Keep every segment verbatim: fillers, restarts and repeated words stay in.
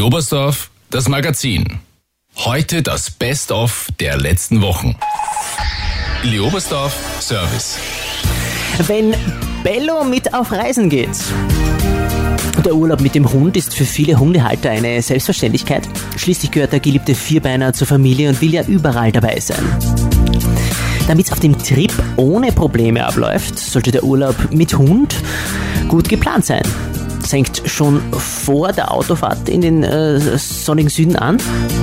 Willi Oberstdorf, das Magazin. Heute das Best-of der letzten Wochen. Willi Oberstdorf, Service. Wenn Bello mit auf Reisen geht. Der Urlaub mit dem Hund ist für viele Hundehalter eine Selbstverständlichkeit. Schließlich gehört der geliebte Vierbeiner zur Familie und will ja überall dabei sein. Damit es auf dem Trip ohne Probleme abläuft, sollte der Urlaub mit Hund gut geplant sein. Das fängt schon vor der Autofahrt in den äh, sonnigen Süden an.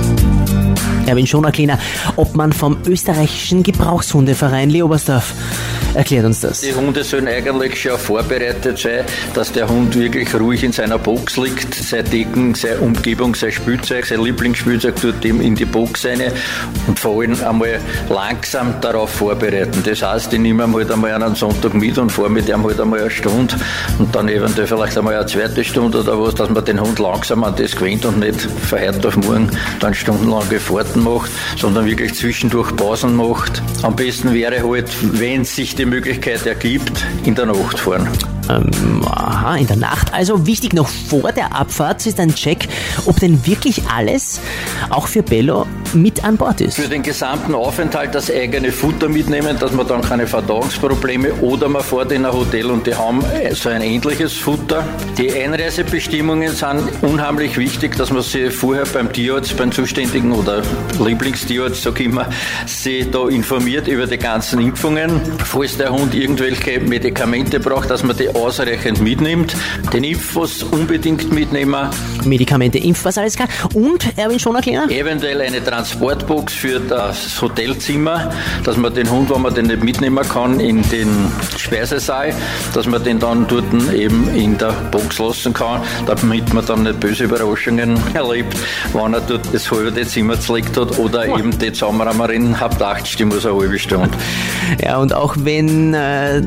Erwin Schonerkleiner, Obmann vom österreichischen Gebrauchshundeverein Willi Oberstdorf, erklärt uns das. Die Hunde sollen eigentlich schon vorbereitet sein, dass der Hund wirklich ruhig in seiner Box liegt, sein Decken, seine Umgebung, sein Spielzeug, sein Lieblingsspielzeug tut ihm in die Box rein und vor allem einmal langsam darauf vorbereiten. Das heißt, ich nehme ihm halt einmal einen Sonntag mit und fahre mit ihm halt einmal eine Stunde und dann eventuell vielleicht einmal eine zweite Stunde oder was, dass man den Hund langsam an das gewöhnt und nicht von heute auf morgen dann stundenlange Fahrten macht, sondern wirklich zwischendurch Pausen macht. Am besten wäre halt, wenn sich die Möglichkeit ergibt, in der Nacht fahren. Ähm, aha, in der Nacht. Also wichtig noch vor der Abfahrt ist ein Check, ob denn wirklich alles, auch für Bello, mit an Bord ist. Für den gesamten Aufenthalt das eigene Futter mitnehmen, dass man dann keine Verdauungsprobleme oder man fährt in ein Hotel und die haben so ein ähnliches Futter. Die Einreisebestimmungen sind unheimlich wichtig, dass man sich vorher beim Tierarzt, beim Zuständigen oder Lieblingstierarzt, sag ich immer, sich da informiert über die ganzen Impfungen. Falls der Hund irgendwelche Medikamente braucht, dass man die ausreichend mitnimmt. Den Impfpass unbedingt mitnehmen. Medikamente, Impfpass, alles klar. Und, Erwin Schonerkleiner? Eventuell eine Transportbox für das Hotelzimmer, dass man den Hund, wenn man den nicht mitnehmen kann, in den Speisesaal, dass man den dann dort eben in der Box lassen kann, damit man dann nicht böse Überraschungen erlebt, wenn er dort das halbe Zimmer zerlegt hat oder oh. eben die Zusammenrammerin habt acht Stunden, muss eine halbe Stunde. Ja, und auch wenn äh,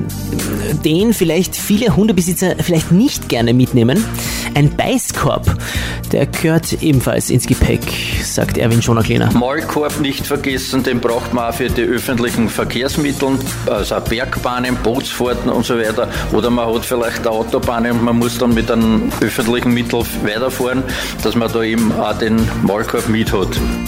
den vielleicht viele Hundebesitzer vielleicht nicht gerne mitnehmen, ein Beißkorb, der gehört ebenfalls ins Gepäck, sagt Erwin Schonerkleiner. Maulkorb nicht vergessen, den braucht man auch für die öffentlichen Verkehrsmittel, also Bergbahnen, Bootsfahrten und so weiter. Oder man hat vielleicht eine Autobahn und man muss dann mit einem öffentlichen Mittel weiterfahren, dass man da eben auch den Maulkorb mit hat.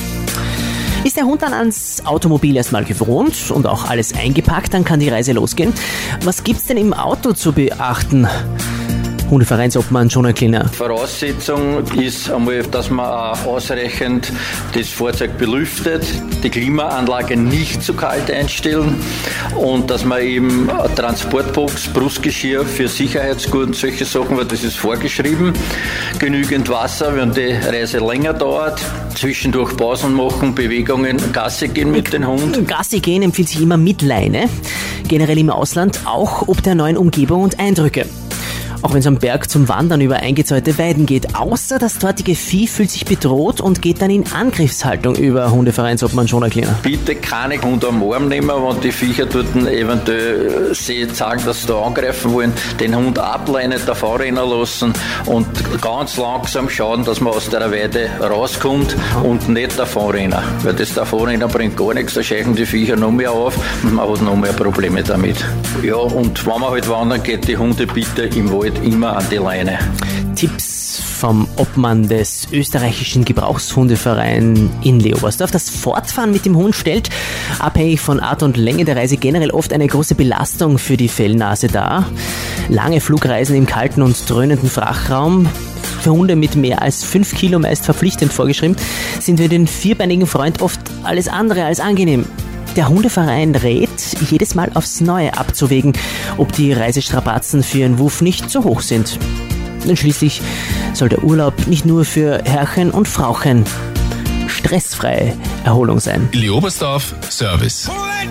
Ist der Hund dann ans Automobil erstmal gewohnt und auch alles eingepackt, dann kann die Reise losgehen. Was gibt's denn im Auto zu beachten? Hundevereinsobmann Schonerkleiner. Voraussetzung ist einmal, dass man auch ausreichend das Fahrzeug belüftet, die Klimaanlage nicht zu kalt einstellen und dass man eben eine Transportbox, Brustgeschirr für Sicherheitsgurten, solche Sachen, weil das ist vorgeschrieben. Genügend Wasser, wenn die Reise länger dauert. Zwischendurch Pausen machen, Bewegungen, Gassi gehen mit dem Hund. Gassi gehen empfiehlt sich immer mit Leine, generell im Ausland, auch ob der neuen Umgebung und Eindrücke. Auch wenn es am Berg zum Wandern über eingezäunte Weiden geht. Außer das dortige Vieh fühlt sich bedroht und geht dann in Angriffshaltung über, Hundevereinsobmann Schonerkleiner. Bitte keine Hunde am Arm nehmen, wenn die Viecher dort eventuell sie sagen, dass sie da angreifen wollen. Den Hund ableinen, davor rennen lassen und ganz langsam schauen, dass man aus der Weide rauskommt und nicht davor rennen. Weil das davor rennen bringt gar nichts, da scheichen die Viecher noch mehr auf und man hat noch mehr Probleme damit. Ja, und wenn man halt wandern geht, die Hunde bitte im Wald immer an die Leine. Tipps vom Obmann des österreichischen Gebrauchshundevereins in Willi Oberstdorf. Das Fortfahren mit dem Hund stellt, abhängig von Art und Länge der Reise, generell oft eine große Belastung für die Fellnase dar. Lange Flugreisen im kalten und dröhnenden Frachtraum, für Hunde mit mehr als fünf Kilo meist verpflichtend vorgeschrieben, sind für den vierbeinigen Freund oft alles andere als angenehm. Der Hundeverein rät, jedes Mal aufs Neue abzuwägen, ob die Reisestrapazen für ihren Wuff nicht zu hoch sind. Denn schließlich soll der Urlaub nicht nur für Herrchen und Frauchen stressfreie Erholung sein. Willi Oberstdorf, Service.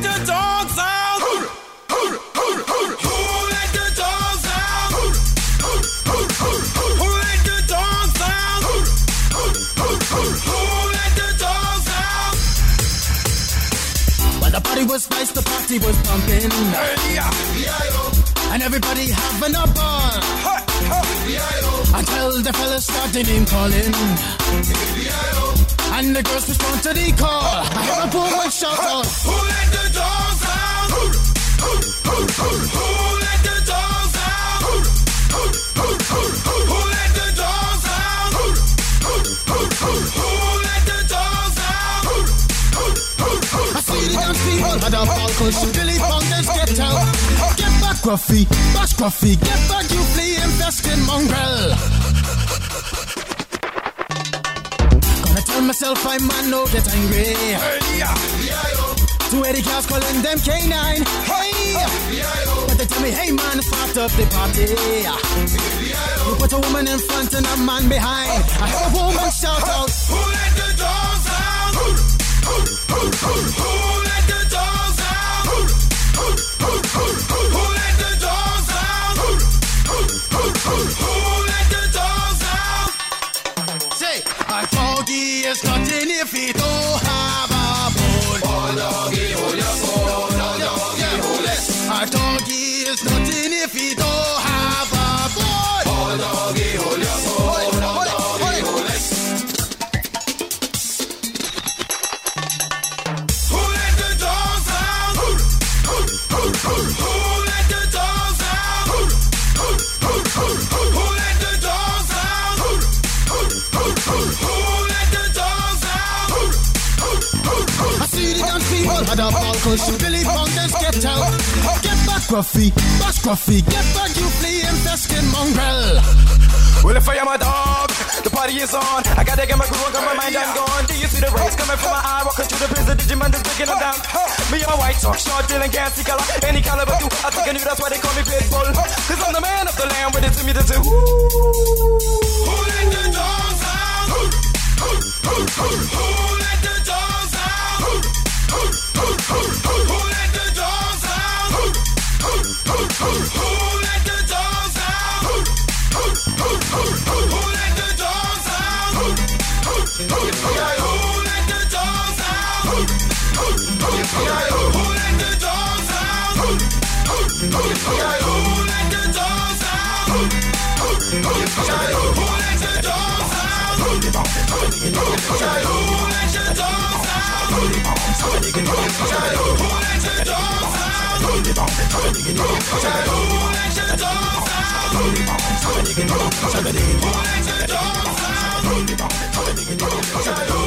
The party was nice, the party was pumping. Hey, yeah. And everybody having a ball. Hey, hey. Until the fellas started name calling. And the girls respond to the call. I hear a woman shout out, who let the dogs out? Who, who, who, who, who let the dogs out? Who, who, who, who, who let the dogs out? Who, who, who, Who let the dogs out? I see the dance people had a ball cause Billy Bongers get out. Get back, Gruffy, bash Gruffy, get back, you flea infested mongrel. Gonna tell myself I man no get angry. Hey, yeah. Two eighty cars calling them K nine. Hey, but they tell me, hey man, start up the party. You put a woman in front and a man behind. I heard a woman shout out, who let the dogs out? Who let the dogs out? Who let the dogs out? Who let the dogs out? Say, a doggy is nothing if he don't have a bone. Oh, doggy, hold your bone. Oh, doggy, hold it. A doggy is nothing if he don't have a bone. Oh, doggy, hold your bone. Oh, doggy, hold it. Who let the dogs out? Who let the dogs out? Who let the dogs out? Who let the dogs out? I see the dance people had a ball cause Billy Bongers get out. Get back, Gruffy, bash Gruffy, get back, you flea infested mongrel. Well, if I am a dog, the party is on. I gotta get my groove on, got my mind, I'm gone. Do you see the rays coming from my eye? Walking through the prison, Digimon is breaking them down. Me, I'm a white talk, short, dealing, gassy color. Any caliber, do I think I knew that's why they call me Pitbull. Cause I'm the man of the land, with it to me, to do. Who let the dogs out? Who let the dogs out? Who let the dogs out? Who let the dogs out? Who let the dogs out? Who let the dogs out? Who let the dogs out? Who let the dogs out? Who let the dogs out? Who let the dogs out? Who let the dogs out?